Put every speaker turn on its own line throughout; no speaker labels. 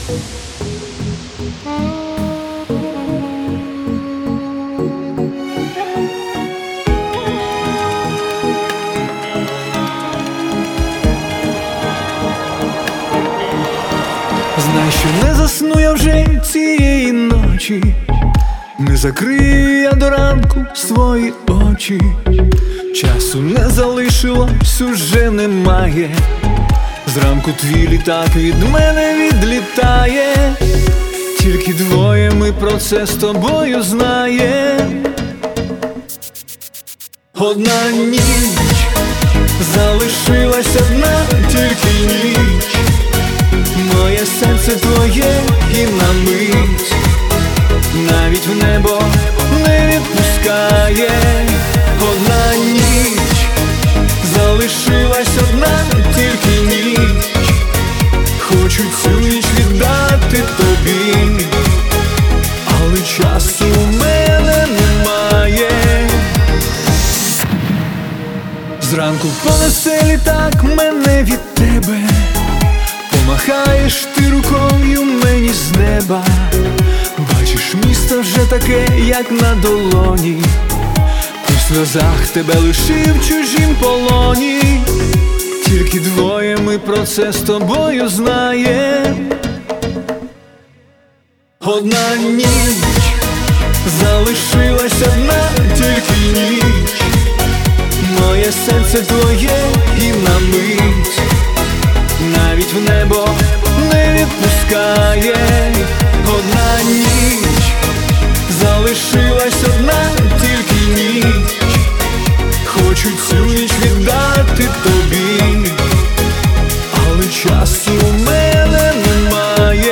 Знай, що не засну я вже цієї ночі, не закрию я до ранку свої очі. Часу не залишилось, уже немає. Зранку твій літак від мене відлітає. Тільки двоє ми про це з тобою знаєм. Одна ніч, залишилась одна тільки ніч. Моє серце твоє і на мить навіть в небо не відпускає. Одна ніч, залишилась одна тільки ніч. Хочу цю ніч віддати тобі, але часу у мене немає. Зранку понесе літак мене від тебе, помахаєш ти рукою мені з неба. Бачиш, місто вже таке, як на долоні. У сльозах тебе лишив в чужім полоні. Тільки двоє ми про це з тобою знаєм. Одна ніч, залишилась одна тільки ніч. Моє серце твоє і на мить навіть в небо не відпускає. Одна ніч, залишилась одна тільки ніч. Хочу цю ніч віддати тобі, але часу у мене немає.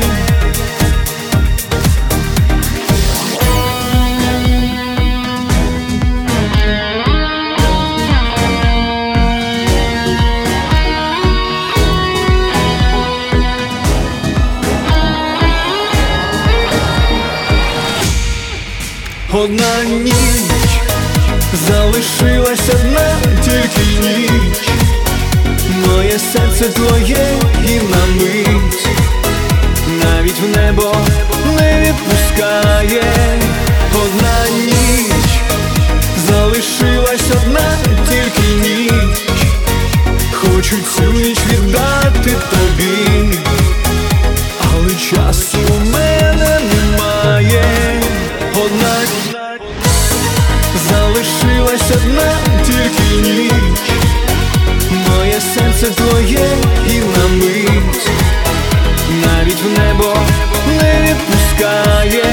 Одна ніч, залишилась одна тільки ніч. Моє серце твоє і на мить навіть в небо не відпускає. Одна ніч, залишилась одна тільки ніч. Хочу цю ніч віддати тобі, але часу у мене немає. Одна залишилась одна тільки ніч. Моє серце твоє і на мить навіть в небо не відпускає.